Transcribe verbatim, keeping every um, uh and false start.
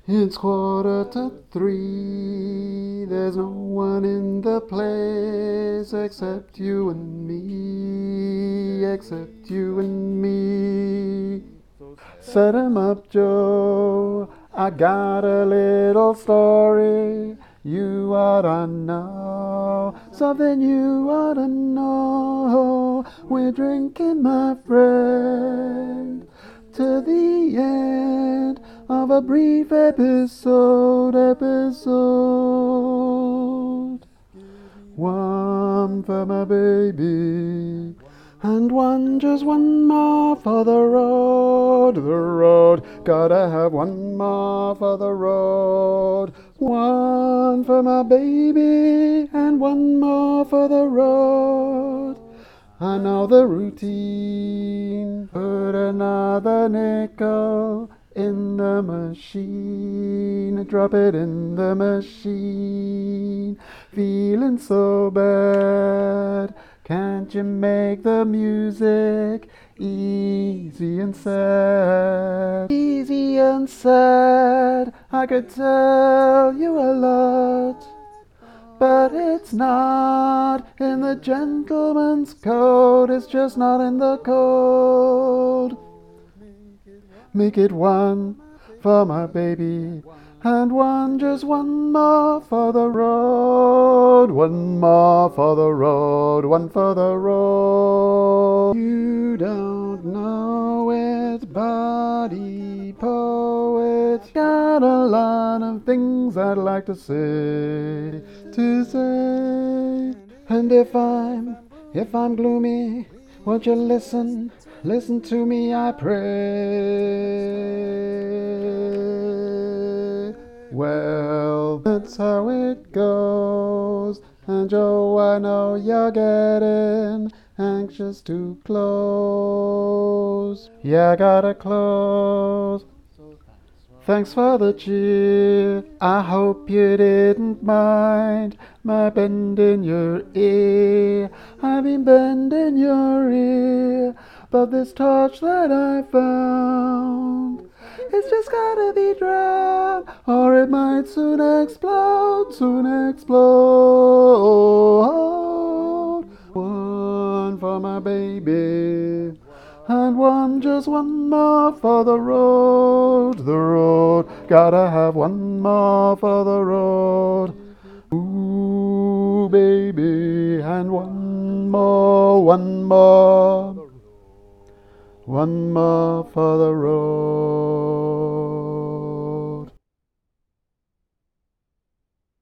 It's quarter to three. There's no one in the place except you and me, except you and me. Set 'em up, Joe. I got a little story you ought to know. Something you ought to know. We're drinking, my friend, to the end of a brief episode. Episode. One for my baby. And one, just one more for the road, the road. Gotta have one more for the road. One for my baby, and one more for the road. I know the routine. Put another nickel in the machine. Drop it in the machine. Feeling so bad. Can't you make the music easy and sad? Easy and sad. I could tell you a lot. But it's not in the gentleman's code, it's just not in the code. Make it one for my baby, and one, just one more for the road. One more for the road, one for the road. You don't know it, body poet. Got a lot of things I'd like to say, to say. And if I'm, if I'm gloomy, won't you listen, listen to me, I pray. Well, that's how it goes. And Joe, I know you're getting anxious to close. Yeah, I gotta close. Thanks for the cheer. I hope you didn't mind my bending your ear. I've been bending your ear, but this torch that I found, it's just gotta be drowned, or it might soon explode, soon explode. One for my baby, and one, just one more for the road, the road. Gotta have one more for the road. Ooh, baby, and one more, one more, one more for the road.